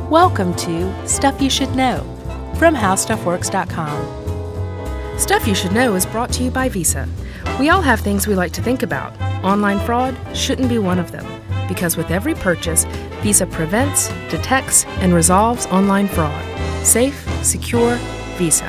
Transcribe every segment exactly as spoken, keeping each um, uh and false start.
Welcome to Stuff You Should Know from How Stuff Works dot com. Stuff You Should Know is brought to you by Visa. We all have things we like to think about. Online fraud shouldn't be one of them, because with every purchase, Visa prevents, detects, and resolves online fraud. Safe, secure, Visa.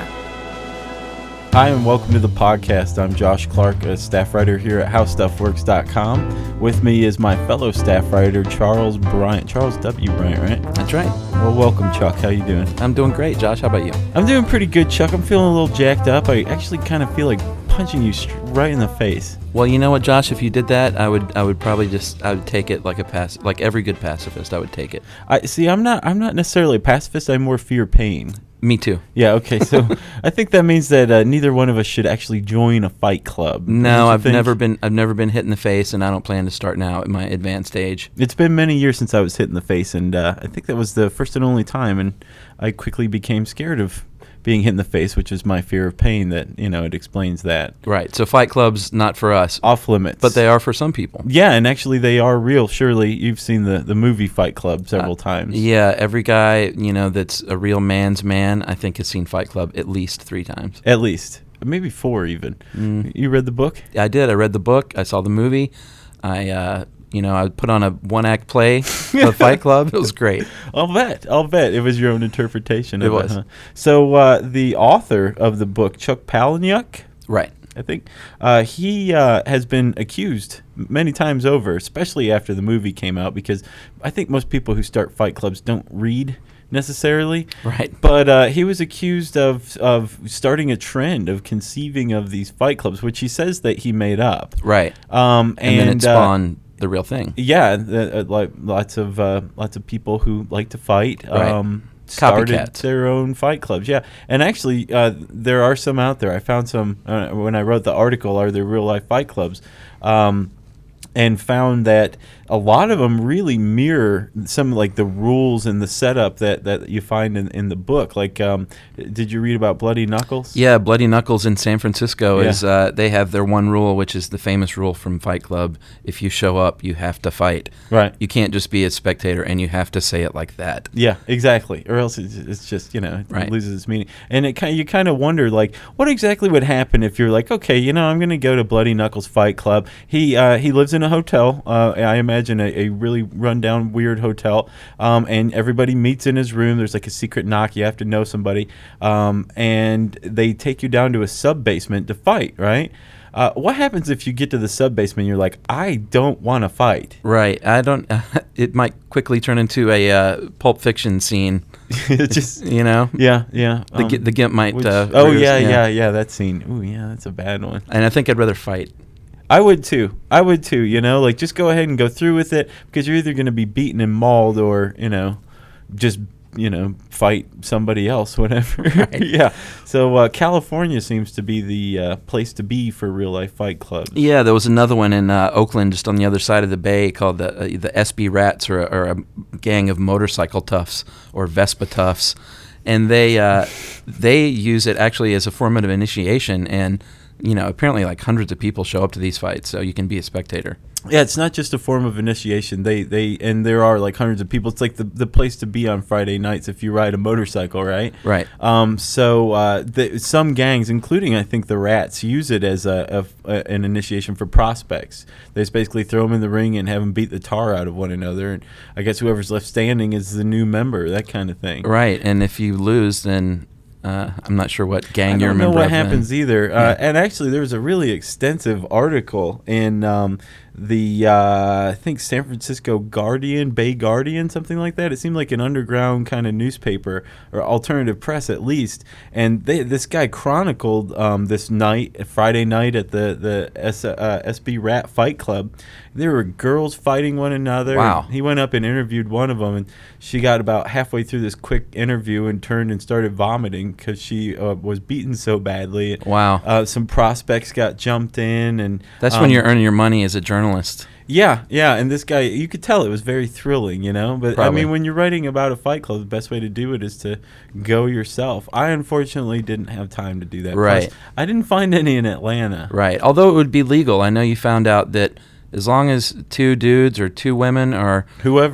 Hi, and welcome to the podcast. I'm Josh Clark, a staff writer here at How Stuff Works dot com. With me is my fellow staff writer, Charles Bryant. Charles W. Bryant, right? That's right. Well, welcome, Chuck. How you doing? I'm doing great, Josh. How about you? I'm doing pretty good, Chuck. I'm feeling a little jacked up. I actually kind of feel like punching you st- right in the face. Well, you know what, Josh? If you did that, I would, I would probably just, I would take it like a pac- like every good pacifist. I would take it. I see. I'm not. I'm not necessarily a pacifist. I more fear pain. Me too. Yeah, okay, so I think that means that uh, neither one of us should actually join a fight club. No, I've think? never been I've never been hit in the face, and I don't plan to start now at my advanced age. It's been many years since I was hit in the face, and uh, I think that was the first and only time, and I quickly became scared of being hit in the face, which is my fear of pain. That, you know, it explains that. Right, so fight clubs, not for us. Off limits. But they are for some people. Yeah, and actually they are real. Surely you've seen the, the movie Fight Club several uh, times. Yeah, every guy, you know, that's a real man's man, I think has seen Fight Club at least three times. At least. Maybe four even. Mm. You read the book? I did. I read the book. I saw the movie. I, uh, you know, I put on a one-act play of Fight Club. It was great. I'll bet. I'll bet. It was your own interpretation of it. It was. Huh? So uh, the author of the book, Chuck Palahniuk, Right. I think, uh, he uh, has been accused many times over, especially after the movie came out, because I think most people who start fight clubs don't read necessarily. Right. But uh, he was accused of, of starting a trend of conceiving of these fight clubs, which he says that he made up. Right. Um, and, and then it uh, spawned the real thing. Yeah, the, uh, like lots of uh, lots of people who like to fight. Right. Um, started Copycats. their own fight clubs. Yeah, and actually, uh, there are some out there. I found some uh, when I wrote the article. Are there real life fight clubs? Um, and found that a lot of them really mirror some like the rules and the setup that, that you find in, in the book. Like, um, did you read about Bloody Knuckles? Yeah, Bloody Knuckles in San Francisco Yeah. is uh, they have their one rule, which is the famous rule from Fight Club: if you show up, you have to fight. Right. You can't just be a spectator, and you have to say it like that. Yeah, exactly. Or else it's, it's just, you know, it Right. loses its meaning. And it kind you kind of wonder, like, what exactly would happen if you're like, okay, you know, I'm going to go to Bloody Knuckles Fight Club. He uh, he lives in a hotel. Uh, I imagine a, a really rundown, weird hotel. Um, and everybody meets in his room. There's like a secret knock. You have to know somebody. Um, and they take you down to a sub basement to fight, right? Uh, what happens if you get to the sub basement and you're like, I don't want to fight? Right. I don't. Uh, it might quickly turn into a uh, Pulp Fiction scene. It's just, You know. yeah, yeah. The um, gi- the gimp might. which- uh, oh, rears- yeah, yeah, yeah, that scene. Ooh, yeah, that's a bad one. And I think I'd rather fight. I would too. I would too, you know, like just go ahead and go through with it, because you're either going to be beaten and mauled or, you know, just, you know, fight somebody else, whatever. Right. Yeah. So uh, California seems to be the uh, place to be for real life fight clubs. Yeah, there was another one in uh, Oakland, just on the other side of the bay, called the uh, the S B Rats, or, or a gang of motorcycle toughs or Vespa toughs, and they uh, they use it actually as a form of initiation. And you know, apparently, like hundreds of people show up to these fights, so you can be a spectator. Yeah, it's not just a form of initiation. They they and there are like hundreds of people. It's like the, the place to be on Friday nights if you ride a motorcycle, right? Right. Um. So uh, the, some gangs, including I think the Rats, use it as a, a, a an initiation for prospects. They just basically throw them in the ring and have them beat the tar out of one another. And I guess whoever's left standing is the new member. That kind of thing. Right, and if you lose, then uh, I'm not sure what gang I you're a don't know member what of. happens then. either. Yeah. Uh, and actually, there was a really extensive article in um, the uh, I think San Francisco Guardian, Bay Guardian, something like that. It seemed like an underground kind of newspaper or alternative press at least. And they, this guy chronicled um, this night, Friday night at the the S, uh, S B Rat Fight Club. There were girls fighting one another. Wow. He went up and interviewed one of them, and she got about halfway through this quick interview and turned and started vomiting because she uh, was beaten so badly. Wow. Uh, some prospects got jumped in, and That's um, when you're earning your money as a journalist. Yeah, yeah, and this guy, you could tell it was very thrilling, you know. But Probably. I mean, when you're writing about a fight club, the best way to do it is to go yourself. I unfortunately didn't have time to do that. Right. Plus, I didn't find any in Atlanta. Right. Although it would be legal. I know you found out that as long as two dudes or two women or Whoever.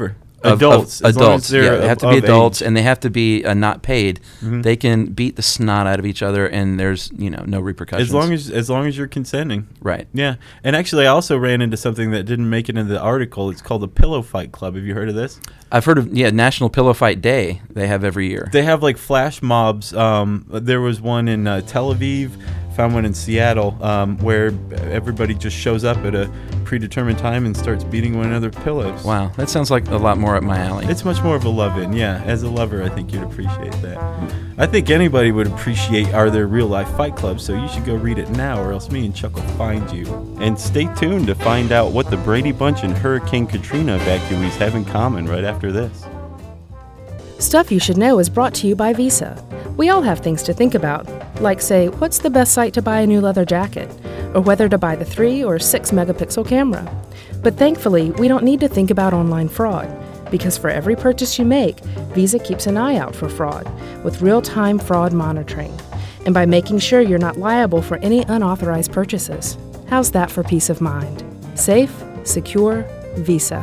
of, adults, of as long adults. as they're yeah, they have to of be adults, age. and they have to be uh, not paid. Mhm. They can beat the snot out of each other, and there's you know no repercussions. As long as as long as you're consenting. right. Yeah, and actually, I also ran into something that didn't make it into the article. It's called the Pillow Fight Club. Have you heard of this? I've heard of yeah National Pillow Fight Day they have every year. They have like flash mobs. Um, there was one in uh, Tel Aviv, found one in Seattle, um, where everybody just shows up at a predetermined time and starts beating one another with pillows. Wow, that sounds like a lot more up my alley. It's much more of a love-in, yeah. As a lover, I think you'd appreciate that. I think anybody would appreciate Are There Real Life Fight Clubs, so you should go read it now, or else me and Chuck will find you. And stay tuned to find out what the Brady Bunch and Hurricane Katrina evacuees have in common right after this. Stuff You Should Know is brought to you by Visa. We all have things to think about, like, say, what's the best site to buy a new leather jacket, or whether to buy the three or six megapixel camera. But thankfully, we don't need to think about online fraud, because for every purchase you make, Visa keeps an eye out for fraud with real-time fraud monitoring, and by making sure you're not liable for any unauthorized purchases. How's that for peace of mind? Safe, secure, Visa.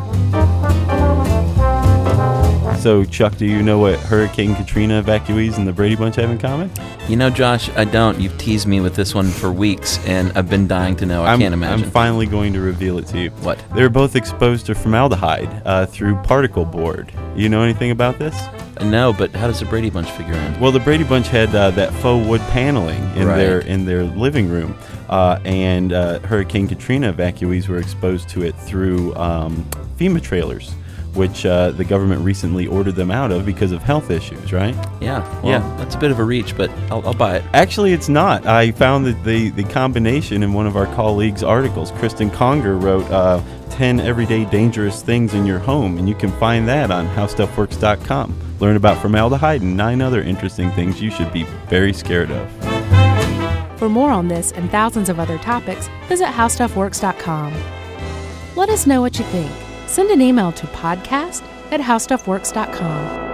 So, Chuck, do you know what Hurricane Katrina evacuees and the Brady Bunch have in common? You know, Josh, I don't. You've teased me with this one for weeks, and I've been dying to know. I I'm, can't imagine. I'm finally going to reveal it to you. What? They were both exposed to formaldehyde uh, through particle board. You know anything about this? No, but how does the Brady Bunch figure in? Well, the Brady Bunch had uh, that faux wood paneling in Right. their in their living room, uh, and uh, Hurricane Katrina evacuees were exposed to it through um, FEMA trailers, which uh, the government recently ordered them out of because of health issues, right? Yeah, well, Yeah. that's a bit of a reach, but I'll, I'll buy it. Actually, it's not. I found that the, the combination in one of our colleagues' articles. Kristen Conger wrote uh, ten Everyday Dangerous Things in Your Home, and you can find that on how stuff works dot com. Learn about formaldehyde and nine other interesting things you should be very scared of. For more on this and thousands of other topics, visit how stuff works dot com. Let us know what you think. Send an email to podcast at how stuff works dot com.